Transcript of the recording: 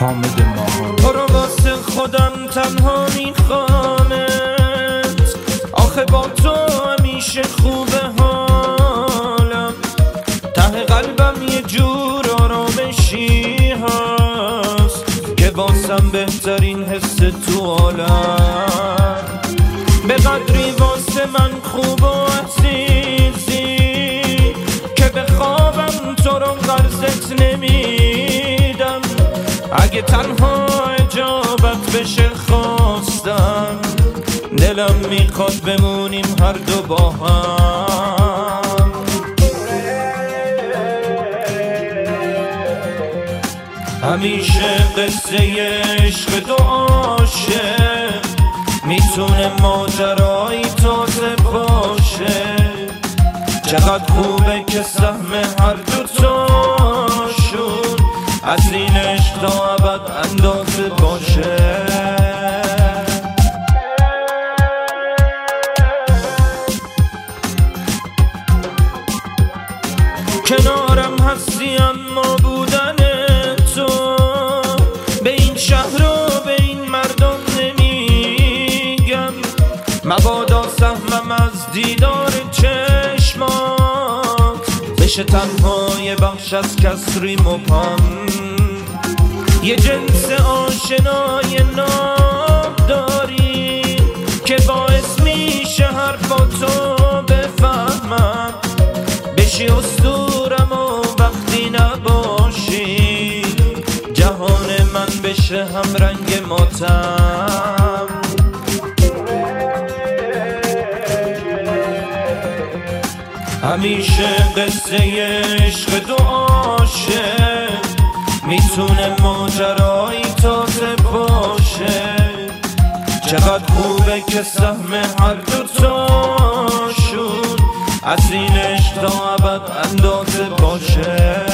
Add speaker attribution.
Speaker 1: حامد ماهان.
Speaker 2: تو رو واسه خودم تنها میخوامت، آخه با تو همیشه خوبه حالم، ته قلبم یه جور آرامشی هست که واسم بهترین حس تو عالم. به قدری واسه من خوب و عزیزی که به خوابم تو رو قرضت نمیدم، اگه تنها اجابت بشه خواستم، دلم میخواد بمونیم هر دو با هم. همیشه قصه عشق دو عاشق میتونه ماجرایی تازه باشه، چقدر خوبه که سهم هر دوتاشون از این عشق تا ابد اندازه باشه. کنارم هستی اما بودن تو به این شهر و به این مردم نمیگم، مبادا سهمم از دیدار چشمات بشه تنها یه بخش از کسری مبهم، یه جنس آشنای ناب داری که باعث میشه حرفاتو بفهمم، بشی اسطورم و وقتی نباشی جهان من بشه هم رنگ ماتم. همیشه قصه عشق دو عاشق میتونه ماجرایی تازه باشه، چقدر خوبه که سهم هر دوتاشون از این عشق تا ابد اندازه باشه.